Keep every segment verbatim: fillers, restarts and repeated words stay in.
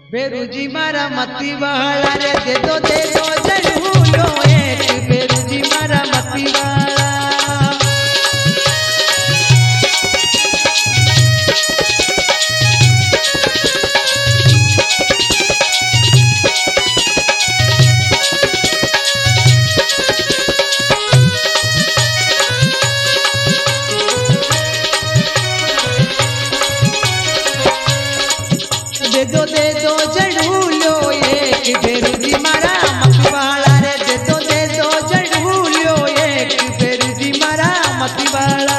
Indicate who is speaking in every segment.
Speaker 1: बेरुजी मारा मती वाला रे दे दो दे दो जरूलो एक बेरुजी मारा मती वाला दे दो दे दो जड़ूलो एक बेरुजी मारा मती वाला रे दे दो दे दो जड़ूलो एक बेरुजी मारा मती वाला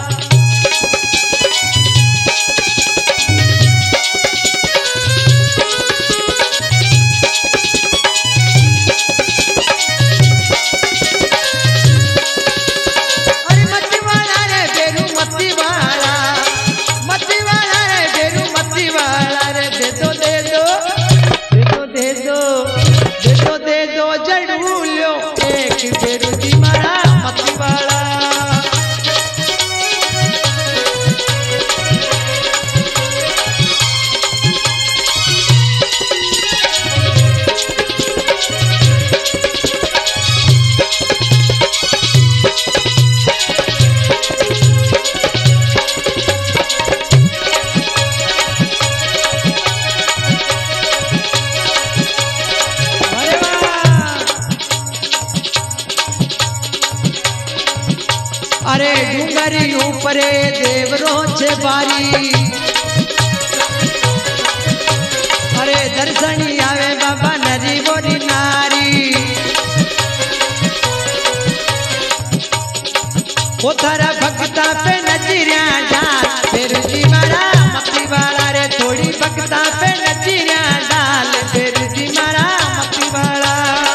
Speaker 1: अरे मती वाला रे बेरू मती वाला मती वाला रे बेरू मती वाला रे दे दो दे दो दे दो दे दो दे दो जड़ूलो एक बेरुजी मारा मती वाला अरे वाह अरे डूंगरी ऊपरे देवरो छे बारी अरे दर्शनी आवे बाबा नरी बोरी नारी ओ थारा भक्ता पे नजरिया डाल बेरुजी मारा मती वाला रे थोड़ी भक्ता पे नजरिया डाल बेरुजी मारा मती वाला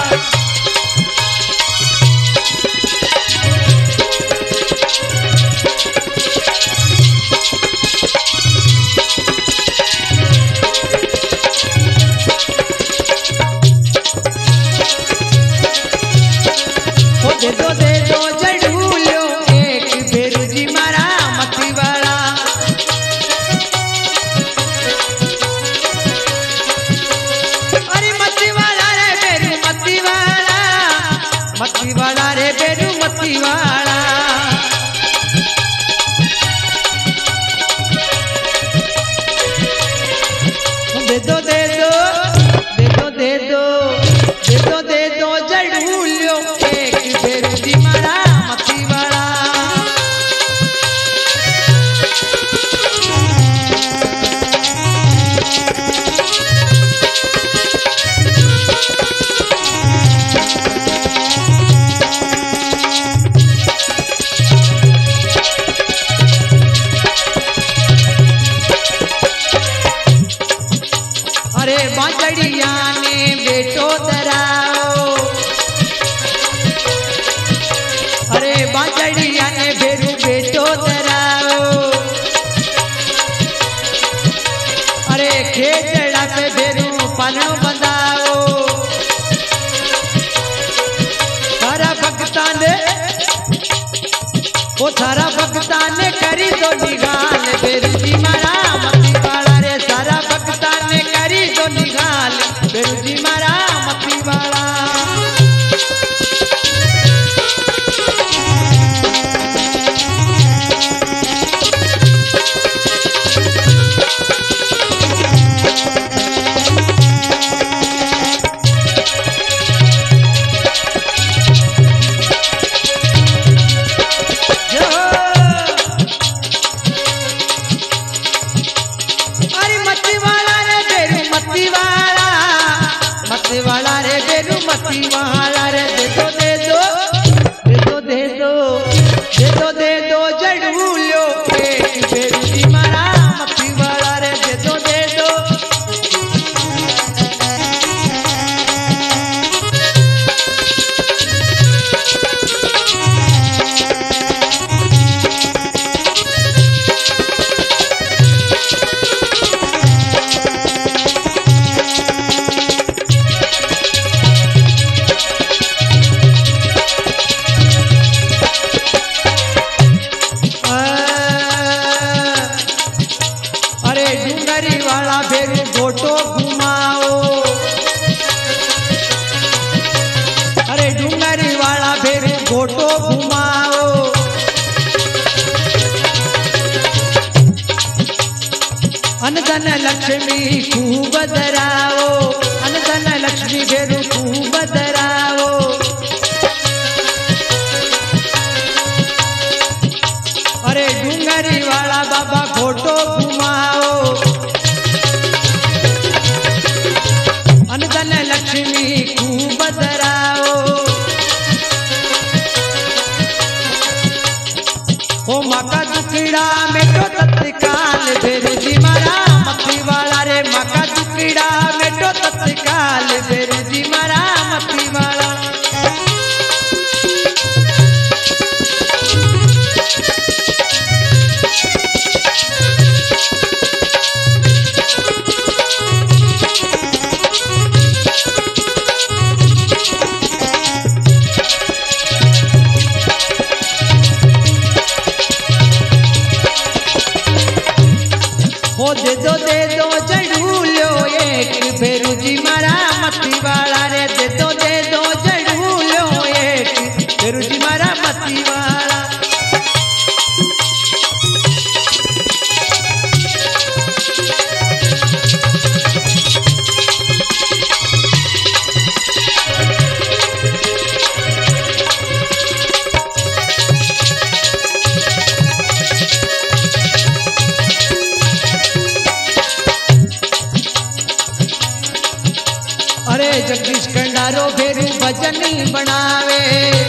Speaker 1: ओ दे दो दे दो जड़ूलो एक बेरुजी मारा मती वाला अरे मती वाला रे बेरू मती वाला मती वाला रे बेरू मती वाला दे दो दे दो दे दो दे दो दे दो दे दो जड़ूलो एक बेरुजी मारा मती वाला अरे बांचड़िया ने बेटो दराओ अरे बांचड़िया ने बेरू बेटो दराओ अरे खेचड़ा पे बेरू पालनो बंधाओ सारा भक्ता ने वो सारा भक्ता ने करी तो निगाल बेरुजी मारा मती वाला रे सारा भक्ता ने करी तो निगाल बेरुजी मारा मती वाला जो अरे मती वाला रे बेरू मती वाला मती वाला रे बेरू मती वाला रे दे दो दे दो दे दो दे दो दे दो दे दो जड़ूलो एक बेरुजी मारा मती वाला रे दे दो दे दो धन लक्ष्मी खूब धरावो, अन धन लक्ष्मी भेरू खूब धरावो। अरे डूंगरी वाला बाबा फोटो घुमाओ, अन धन लक्ष्मी खूब धराओ। ओ माका दुखड़ा मेटो तत्काल भेरू जी मारा मती वाला रे, माका दुखड़ा मेटो तत्काल भेरू जी मारा मती वाला। ओ दे दो दे दो जड़ू लो एक भेरू जी मारा मती वाला रे, दे दो दे दो जड़ू लो एक भेरू जी मारा मती वाला। अरे जगदीश कंडारो भेरू भजन बनावे,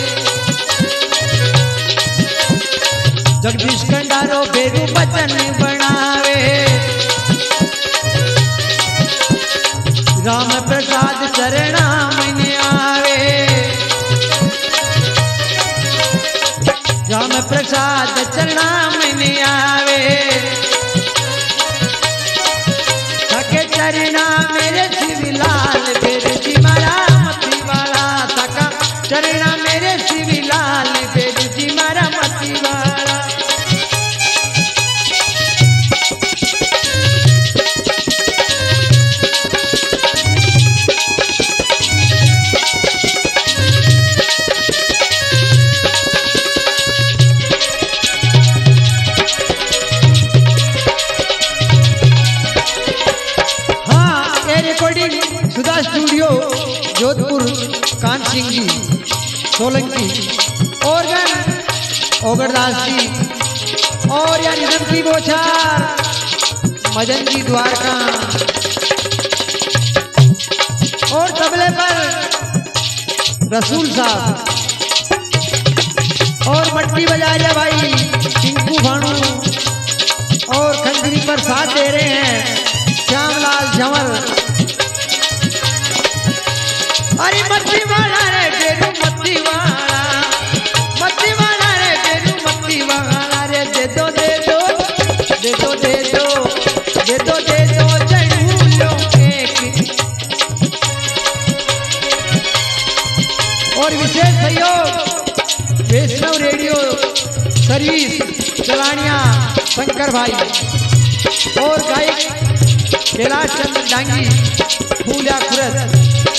Speaker 1: जगदीश कंडारो भेरू भजन बनावे। राम प्रसाद शरणा मन आवे, राम प्रसाद चरणा मन आवे। थके चरणा मेरे शिवलाल भेरू जी मारा मती वाला, थका चरणा मेरे शिवलाल भेरू जी मारा मती वाला। Recording Sudha studio Jodhpur, Kan Singh ji Solanki, organ Ogardas ji, और या निधन की बोछार मजन जी द्वारका, और तबले पर रसूल साहब, और मट्टी बजा रहे भाई टिंकू भानू, और खंजरी पर साथ दे रहे हैं श्यामलाल झंवर। अरे मती वाला रे बेरू मती वाला, मती वाला रे बेरू मती वाला रे, दे दो दे दो दे दो दे दो दे दो दे दो जड़ू लो एक। और विशेष सहयोग वैष्णव रेडियो सर्विस चलानिया शंकर भाई, और गायक कैलाश चंद्र डांगी फूलिया खुरद।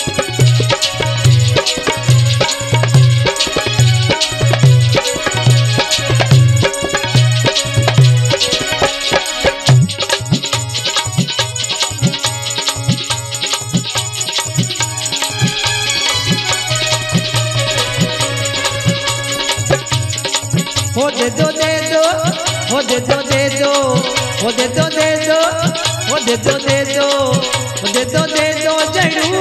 Speaker 1: हो दे दो दे दो, हो दे दो दे दो, हो दे दो दे दो, हो दे दो दे दो, हो दे दो दे दो जड़ू